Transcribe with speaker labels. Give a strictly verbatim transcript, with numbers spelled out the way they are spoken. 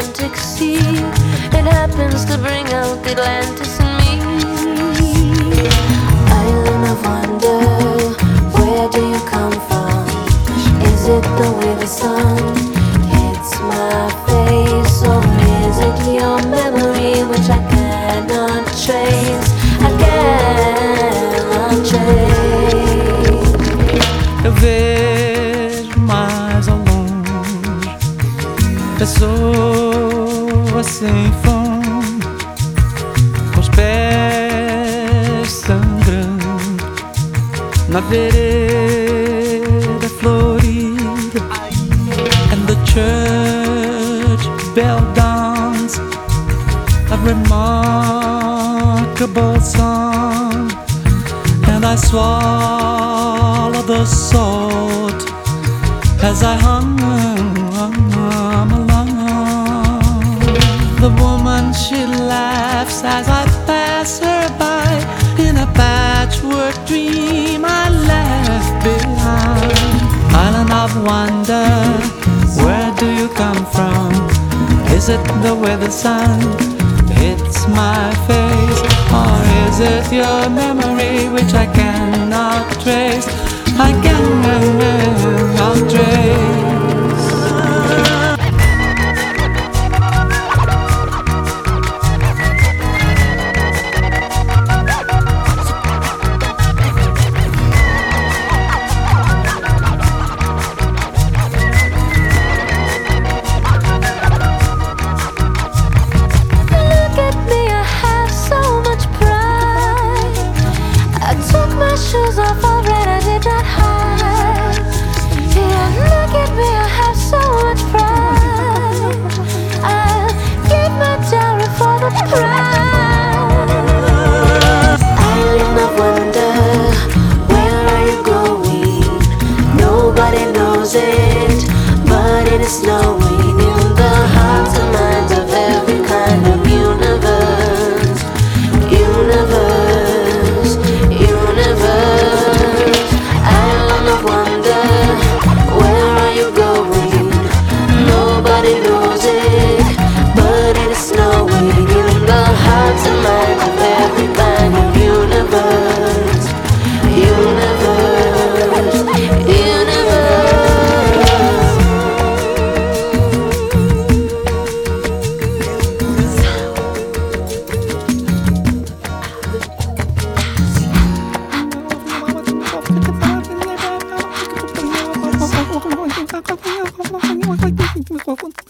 Speaker 1: Atlantic Sea. It happens to bring out the Atlantis in me. Island of wonder, where do you come from? Is it the way the sun hits my face, or is it your memory which I cannot trace? I cannot trace.
Speaker 2: Eu vejo mais ao longe pessoas sem fome, com os pés sangrando na vereda florida, and the church bell dawns a remarkable song, and I swallow the salt as I hum along. The woman, she laughs as I pass her by, in a patchwork dream I left behind. Island of wonder, where do you come from? Is it the way the sun hits my face, or is it your memory which I cannot trace? I cannot trace.
Speaker 1: Shoes off already, I did not hide. Yeah, look at me, I have so much pride. I'll give my dowry for the prize. Island of wonder, where are you going? Nobody knows it, but it is snowing in the hearts and minds of every kind of universe. Universe. Island of wonder, where are you going? Nobody knows it, but it is snowing in the hearts and minds of every kind of universe. Universe,
Speaker 2: Universe.